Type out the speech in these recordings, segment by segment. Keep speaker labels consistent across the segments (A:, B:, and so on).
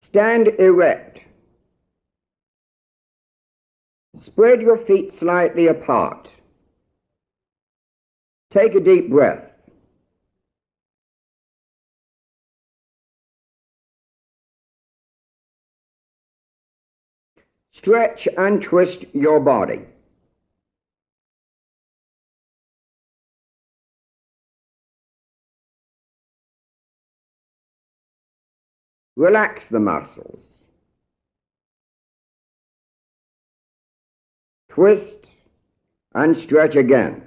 A: Stand erect. Spread your feet slightly apart. Take a deep breath. Stretch and twist your body. Relax the muscles. Twist and stretch again.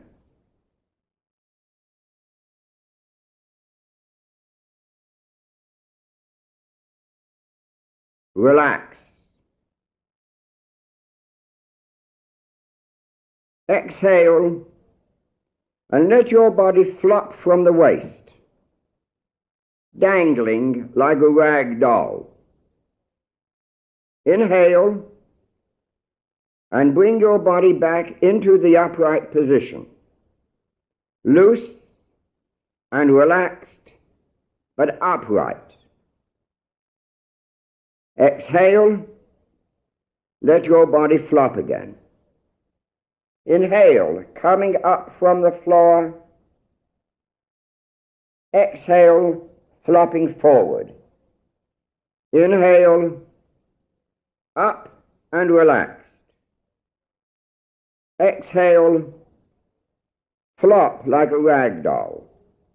A: Relax. Exhale and let your body flop from the waist, dangling like a rag doll. Inhale and bring your body back into the upright position, loose and relaxed, but upright. Exhale, let your body flop again. Inhale, coming up from the floor. Exhale, flopping forward. Inhale, up and relaxed. Exhale, flop like a rag doll.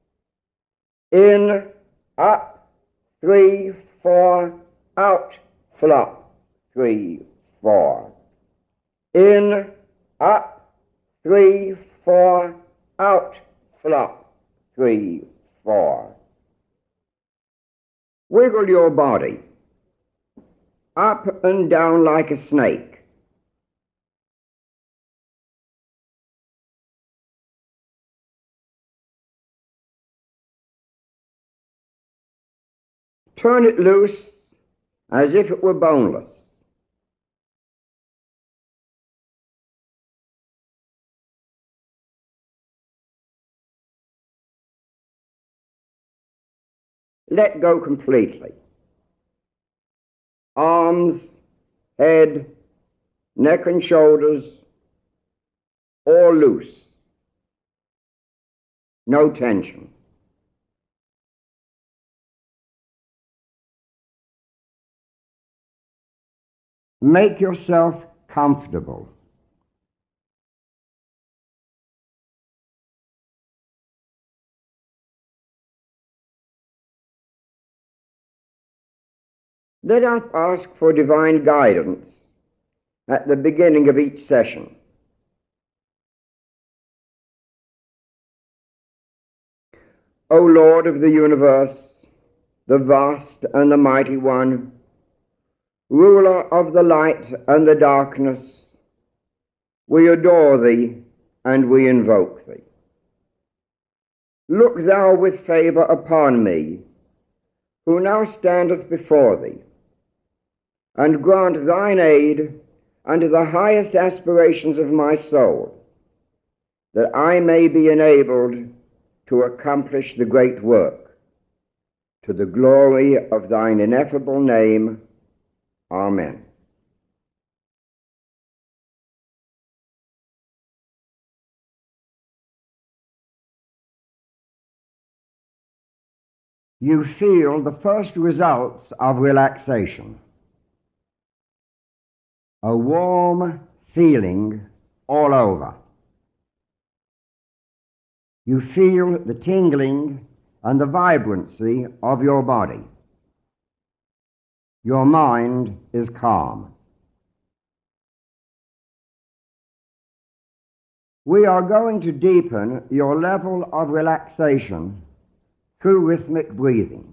A: In, up, 3, 4, out, flop, 3, 4. In, up, 3, 4, out, flop, 3, 4. Wiggle your body, up and down like a snake. Turn it loose as if it were boneless. Let go completely. Arms, head, neck and shoulders, all loose. No tension. Make yourself comfortable. Let us ask for divine guidance at the beginning of each session. O Lord of the universe, the vast and the mighty one, ruler of the light and the darkness, we adore thee and we invoke thee. Look thou with favour upon me, who now standeth before thee, and grant thine aid unto the highest aspirations of my soul, that I may be enabled to accomplish the great work, to the glory of thine ineffable name. Amen. You feel the first results of relaxation. A warm feeling all over. You feel the tingling and the vibrancy of your body. Your mind is calm. We are going to deepen your level of relaxation through rhythmic breathing.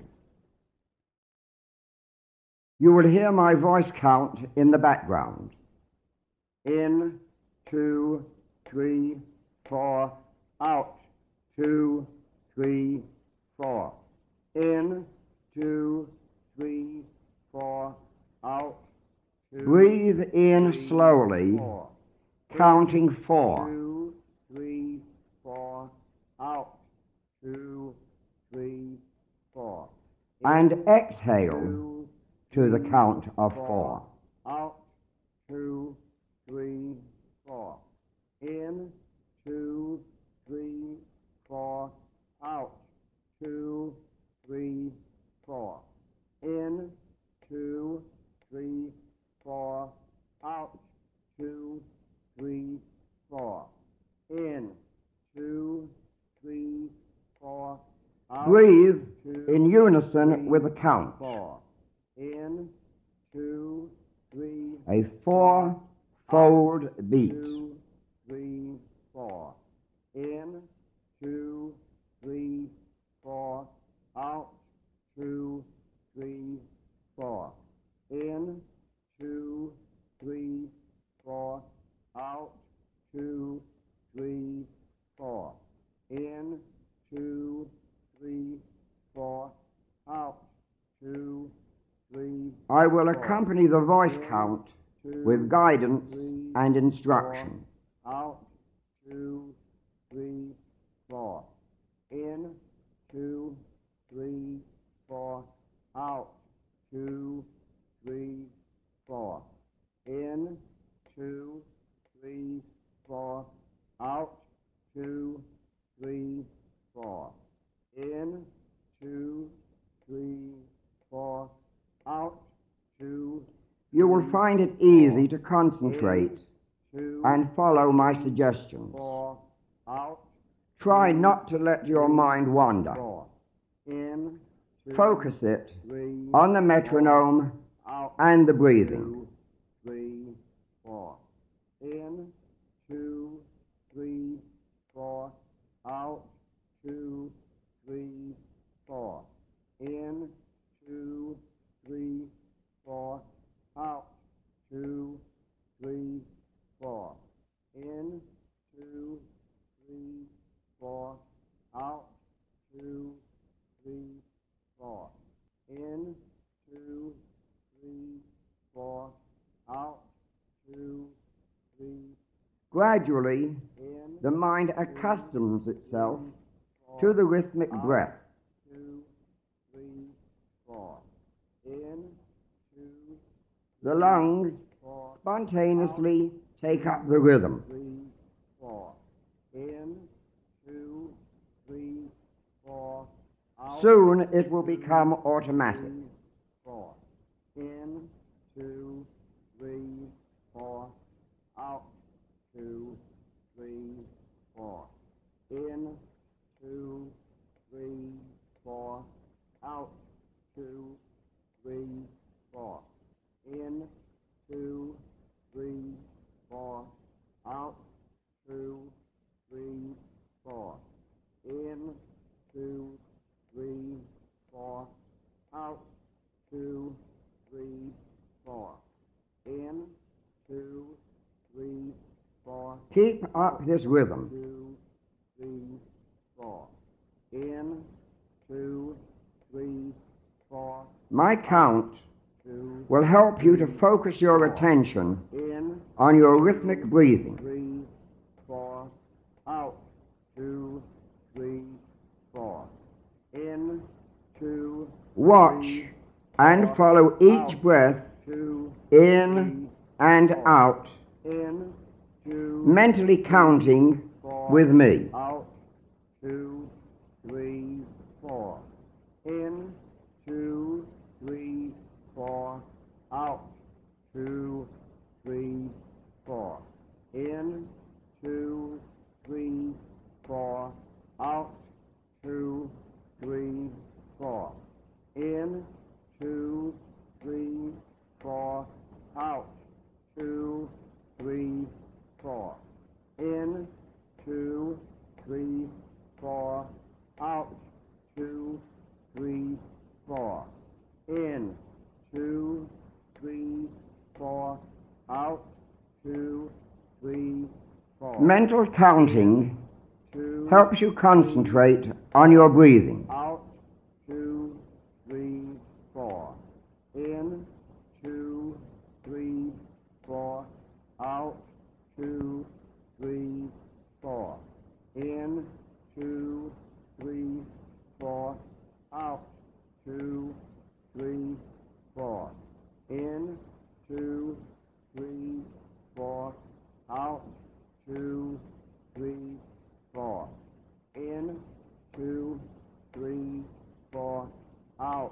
A: You will hear my voice count in the background. In, 2, 3, 4, out, 2, 3, 4. In, 2, 3, 4, out. 2, breathe in 3, slowly, 4. Counting 4. 2, 3, 4, out. 2, 3, 4. In, and exhale. 2, to the count of 4.
B: Out, 2, 3, 4. In, 2, 3, 4. Out, 2, 3, 4. In, 2, 3, 4. Out, 2, 3, 4. In, 2, 3, 4. Out,
A: Breathe
B: 2,
A: in unison
B: 3,
A: with the count.
B: 4. In, 2, 3,
A: A 4-fold beat.
B: 2, 3, 4. In, 2, 3, 4. Out, 2, 3, 4. In, 2, 3, 4. Out, 2, 3, 4. In, 2, 3, 4. Out, 2, 3.
A: I will
B: 4.
A: accompany the voice count
B: 2,
A: with guidance
B: 3,
A: and instruction.
B: 4. Out, 2, 3, 4. In, 2, 3, 4. Out, 2, 3, 4. In, 2, 3, 4. Out, 2, 3, 4. In, 2, 3, 4. Out, 2.
A: You will find it easy to concentrate
B: 2,
A: and follow my suggestions.
B: 4. Out,
A: Try not to let your mind wander.
B: 4. In, 2,
A: Focus it
B: 3,
A: on the metronome
B: out,
A: and the breathing.
B: 2, 3, 4. In, 2, 3, 4. Out, 2, 3, 4. In, 2, 3, 4. Out, 2, 3, 4. In, 2, 3, 4. Out, 2, 3, 4. In, 2, 3, 4. Out, 2, 3.
A: Gradually,
B: In,
A: the mind accustoms itself
B: 4.
A: to the rhythmic breath.
B: 2, 3, 4. In, 2,
A: The lungs
B: 4.
A: spontaneously take up the rhythm.
B: 3, 4. In, 2, 3, 4. Out,
A: Soon it will become automatic.
B: 3, 4. In, 2, 3, 4. Out, 2, 3, 4. In, 2, 3, 4. Out, 2, 3, 4. In, 2, 3, 4. Out, 2, 3, 4. In, 2, 3, 4. Out, 2, 3, 4. In, 2, 3, 4.
A: Keep up this rhythm.
B: 2, 3, 4. In, 2, 3, 4.
A: My count
B: 2,
A: will help you to focus your attention
B: in,
A: on your rhythmic breathing.
B: 3, 4. Out, 2, 3, 4. In, 2,
A: Watch
B: 3,
A: and follow each breath
B: 2,
A: in and out,
B: in, 2,
A: mentally counting
B: 4.
A: with me.
B: Out, 2, 3, 4. In, 2, 3, 4. Out, 2, 3, 4. In, 2, 3, 4. Out, 2, 3, 4. In, 2, 3, 4. Out, 2, 3, 4. In, 2, 3, 4. Out, 2, 3, 4. In, 2, 3, 4. Out, 2, 3, 4.
A: Mental counting
B: 2,
A: helps you concentrate on your breathing.
B: out, 2, 3, 4. In, 2, 3, 4. Out, 2, 3, 4. In, 2, 3, 4. Out, 2, 3, 4. out,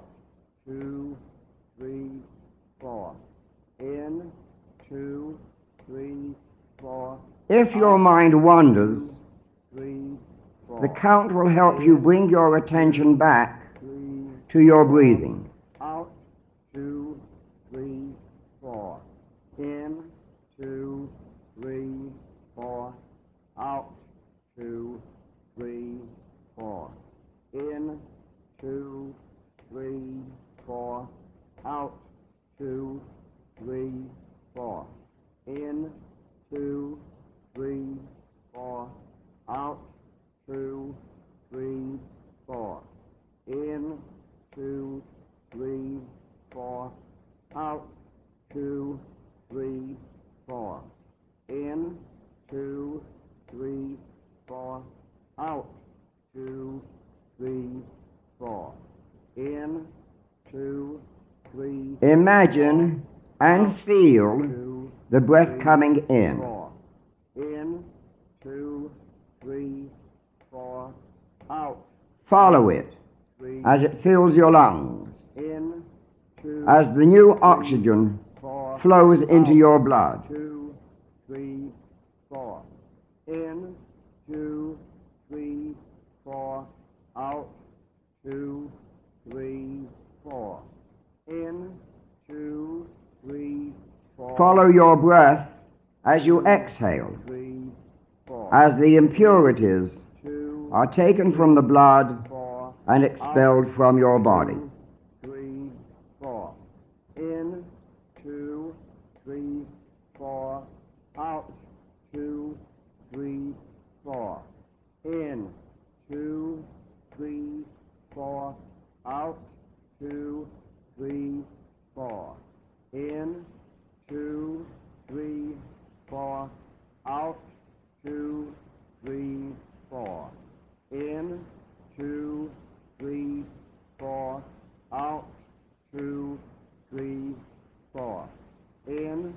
B: 2, 3, 4, in, 2, 3, 4,
A: If your mind wanders,
B: 3, 4,
A: the count will help you bring your attention back
B: 3,
A: to your breathing.
B: out, 2, 3, 4, in, 2, 3, 4, out, 2, 3, 4, in, 2, 3, 4, out, 2, 3, 4, in, 2, 3, 4, out, 2, 3, 4, in, 2, 3, 4, out, 2, 3, 4, in, 2, 3, 4, out, 2, 3, 4, in, 2, 3,
A: Imagine and feel
B: 2,
A: the breath coming in.
B: 4, in, 2, 3, 4, out,
A: Follow it
B: 3,
A: as it fills your lungs,
B: in, 2,
A: as the new oxygen
B: 4,
A: flows into
B: out,
A: your blood.
B: 2, 3, 4, in, 2, 3, 4, out, 2, 3, 4, in, 2, 3, 4,
A: Follow your breath as you exhale,
B: 3, 4,
A: as the impurities
B: 2,
A: are taken from the blood
B: 4,
A: and expelled from your body.
B: 3, 4, in, 2, 3, 4, out, 2, 3, 4, in, 2, 3, 4, out, 2, 3, 4, in, 2, 3, 4, out, 2, 3, 4, in, 2, 3, 4, out, 2, 3, 4, in,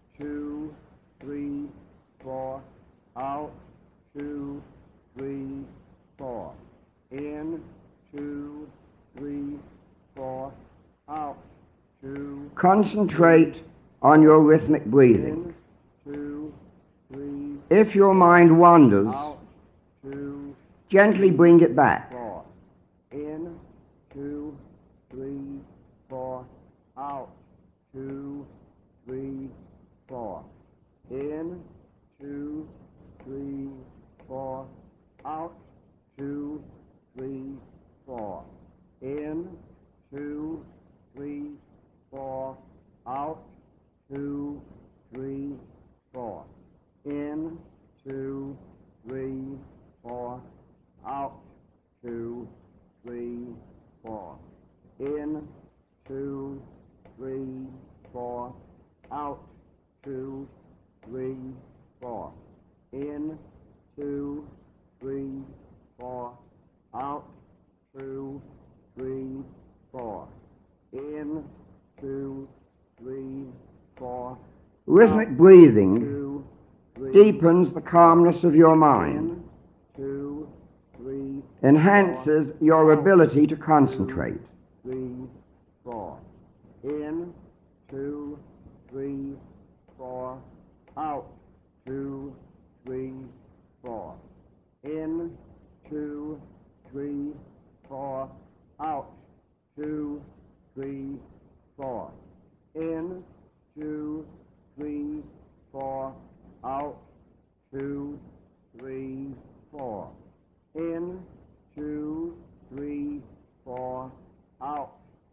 B: 2, 3, 4, out, 2, 3, 4, in, 2, 3, 4, out, 2,
A: Concentrate on your rhythmic breathing.
B: in, 2, 3,
A: If your mind wanders,
B: out, 2,
A: gently bring it back.
B: 4, in, 2, 3, 4, out, 2, 3, 4, in, 2, 3, 4, out, 2, 3, 4, in, 2, 3, 4, out, 2, 3, 4, in, 2, 3, 4, out, 2, 3, 4, in, 2, 3, 4, out, 2, 3, 4, in, 2, 3, 4, out, 2, 3, 4, in, 2, 3, 4.
A: Rhythmic breathing
B: 2, 3,
A: deepens the calmness of your mind,
B: in, 2, 3,
A: enhances your ability to concentrate.
B: 3, 4, in, 2, 3, 4, out, 2, 3, 4, in, 2, 3, 4, out, 2, 3, 4, in, 2, 3, 4, out, 2, 3, 4, in, 2, 3, 4, out,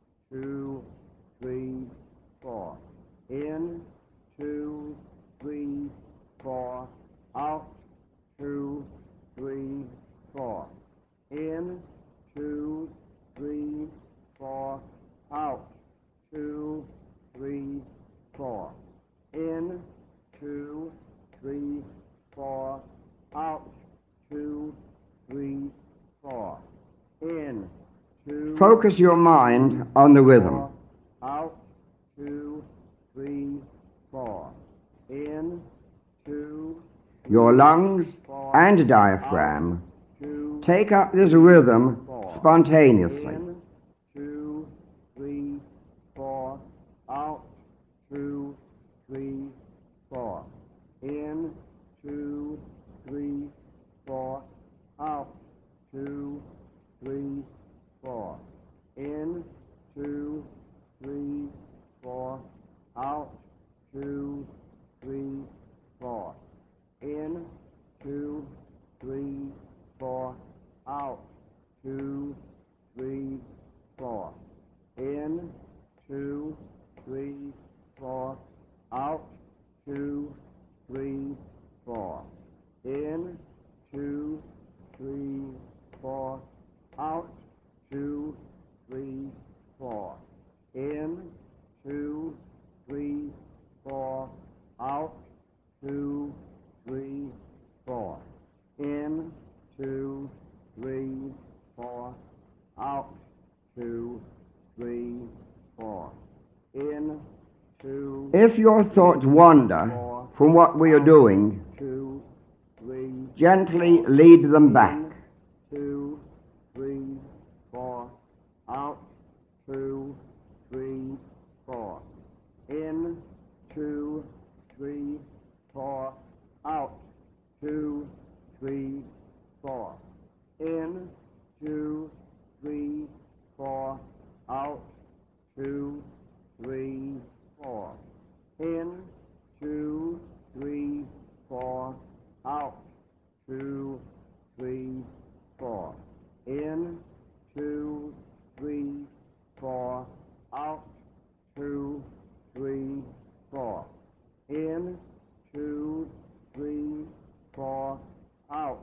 B: 2, 3, 4, in, 2, 3, 4, out, 2, 3, 4, in, 2, 3, 4, out, 2, 3, 4, in, 2, 3, 4, out, 2, 3, 4, in, 2,
A: Focus your mind on the rhythm.
B: 4, out, 2, 3, 4, in, 2,
A: Your lungs
B: 4,
A: and diaphragm
B: out, 2,
A: take up this rhythm
B: 4,
A: spontaneously.
B: in, 2, In, 2, 3, 4, out, 2, 3, 4. In, 2, 3, 4, out, 2, 3, 4. In, 2.
A: If your thoughts wander
B: 4,
A: from what we are doing,
B: 2, 3,
A: gently lead them back.
B: 2, 3, 4, out, 2, 3, 4. In, 2, 3, 4, out, 2, 3, 4. In, 2, 3, 4, out, 2, 3, 4. In, 2, 3, 4, out, 2, 3, 4. In, 2, 3, 4, out, 2, 3, 4. In, 2, 3, 4, out,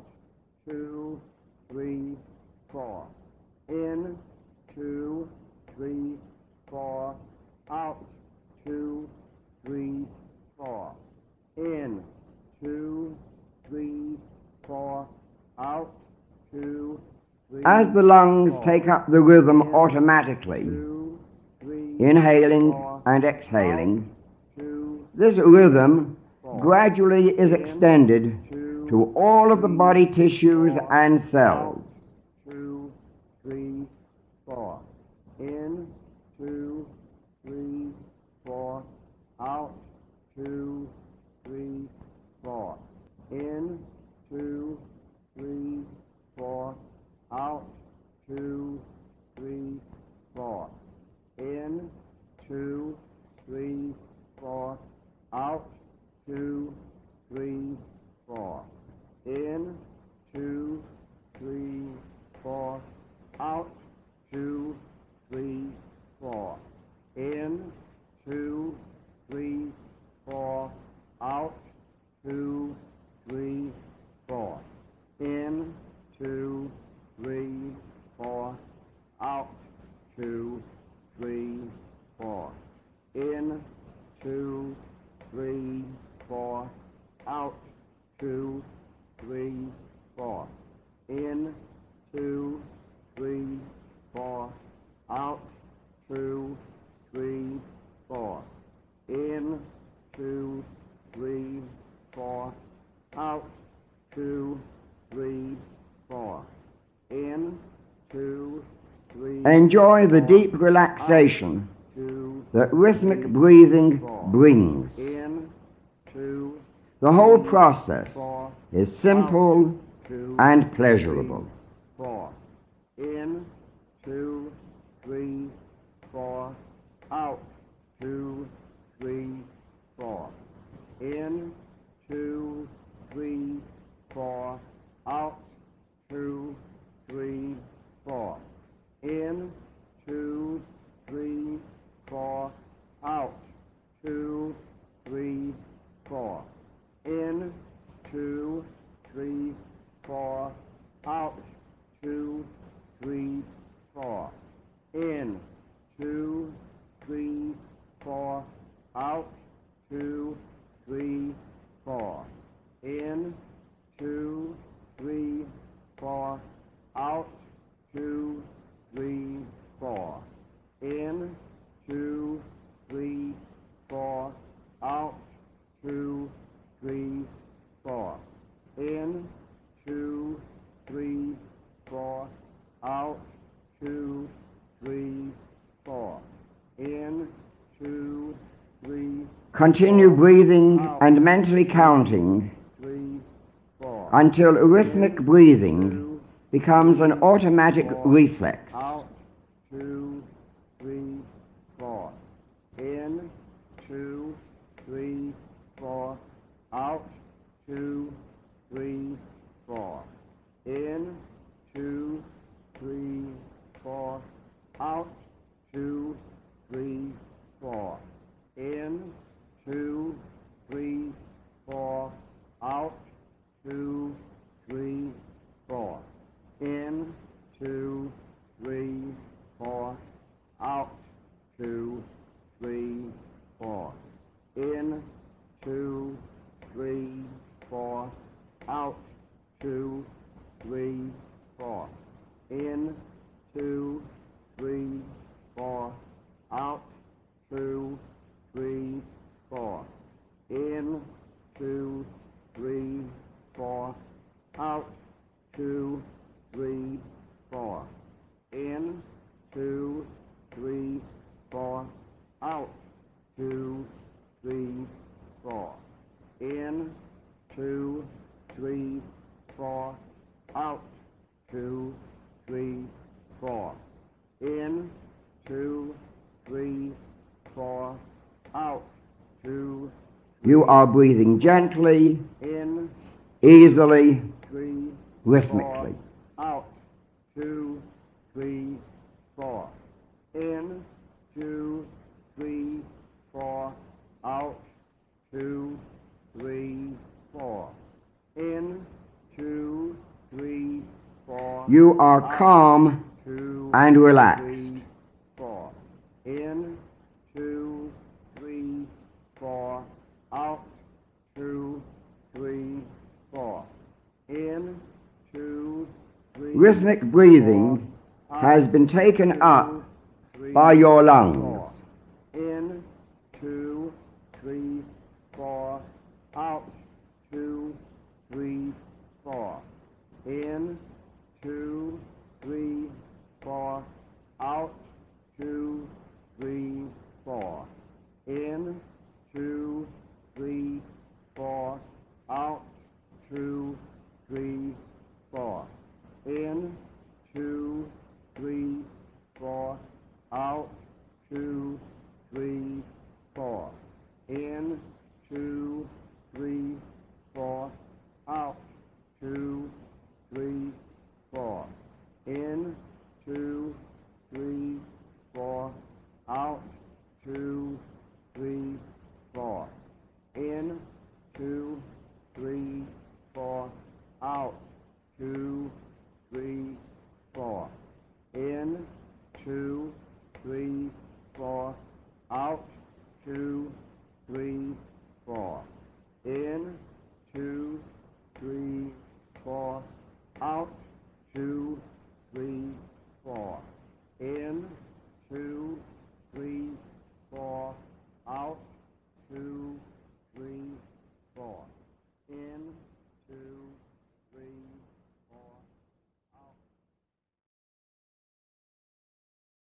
B: 2, 3, 4. In, 2, 3, 4, out, 2, 3, 4. In, 2, 3, 4, out, 2, 3,
A: As the lungs
B: 4.
A: take up the rhythm automatically,
B: 2, 3,
A: inhaling
B: 4,
A: and exhaling,
B: 2,
A: this rhythm
B: 4.
A: gradually is extended
B: 2,
A: to all of the body tissues
B: 4,
A: and cells.
B: out, 2, 3, 4. In, 2, 3, 4, out, 2, 3, 4. In, 2, 3, 4, out, 2, 3, 4. In, 2, 3, 4, out, 2, 3, 4. In, 2, 3, 4, out, 2, 3, 4. In, 2, 3, 4, out, 2, 3, 4. In, 2, 3, 4, out, 2, 3, 4. In, 2, 3, 4, out, 2, 3, 4. In, 2, 3, 4, out, 2, 3, 4. In, 2, 3, 4, out, 2, 3, 4. In, 2, 3.
A: Enjoy the
B: 4,
A: deep relaxation
B: 2,
A: that rhythmic
B: 3,
A: breathing
B: 4.
A: brings.
B: In, 2,
A: The whole
B: 3,
A: process
B: 4,
A: is simple
B: out, 2,
A: and pleasurable.
B: 3, 4. In, 2, 3, 4, out, 2, 3, 4. In, 2, 3, 4, out, 2, 3, 4. In, 2, 3, 4, out, 2, 3, 4. In, 2, 3, 4, out, 2, 3, 4. In, 2, 3, 4, out, 2, 3, 4. In, 2, 3, 4, out, 2, 3, 4. In, 2, 3, 4, out, 2, 3, 4. In, 2, 3, 4, out, 2, 3, 4. In, 2, 3.
A: Continue
B: 4,
A: breathing
B: out,
A: and mentally counting
B: 3, 4.
A: until rhythmic
B: In,
A: breathing
B: 2,
A: becomes an automatic
B: 4,
A: reflex.
B: out, 2, 3, 4. In, 2, 3, 4, out, 2, 3, 4. In, 2, 3, 4, out, 2, 3, 4. In, 2, 3, 4, out, 2, 3, 4. In, 2, 3, 4, out, 2, three, four, out, 2,
A: You are breathing gently,
B: in,
A: easily,
B: 3,
A: rhythmically.
B: 4, out, 2, 3, 4, in, 2, 3, 4, out, 2, 3, 4, in, 2, 3, 4.
A: You are
B: out,
A: calm
B: 2,
A: and relaxed.
B: 3, 4, in, 2, 3, 4, out, 2, 3, 4, in, 2, 3.
A: Rhythmic breathing
B: 4,
A: has
B: out,
A: been taken
B: 2,
A: up
B: 3,
A: by your
B: 4,
A: lungs.
B: in, 2, 3, 4, out, 2, 3, 4, in, 2, 3, 4, out, 2, 3, 4, in, 2, 3, 4, out, 2, 3, 4, in, 2, 3, 4, out, 2, 3, 4, in, 2, 3, 4, out, 2, 3, 4, in, 2, 3, 4, out, 2, 3, 4, in, 2, 3, 4, out, 2, 3, 4, in, 2, 3, 4, out, 2, 3, 4, in, 2, 3, 4, out, 2, 3, 4, in, 2,